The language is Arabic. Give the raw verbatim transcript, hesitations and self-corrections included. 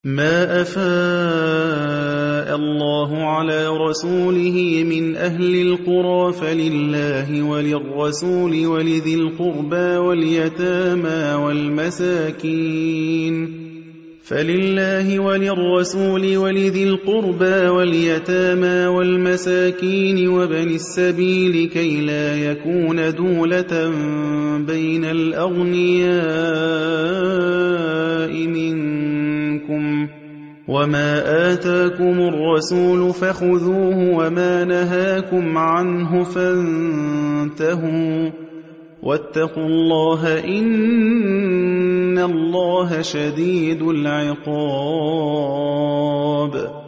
مَا أَفَاءَ اللَّهُ عَلَىٰ رَسُولِهِ مِنْ أَهْلِ الْقُرَىٰ فَلِلَّهِ وَلِلرَّسُولِ وَلِذِي الْقُرْبَىٰ وَالْيَتَامَىٰ وَالْمَسَاكِينِ فَلِلَّهِ وَلِلرَّسُولِ وَلِذِي الْقُرْبَىٰ وَالْيَتَامَىٰ وَالْمَسَاكِينِ وَابْنِ السَّبِيلِ كَيْ لَا يَكُونَ دُولَةً بَيْنَ الْأَغْنِيَاءِ مِنكُمْ ۚ وَمَا آتَاكُمُ الرَّسُولُ فَخُذُوهُ وَمَا نَهَاكُمْ عَنْهُ فَانتَهُوا ۚ وَاتَّقُوا اللَّهَ ۖ إِنَّ اللَّهَ شَدِيدُ الْعِقَابِ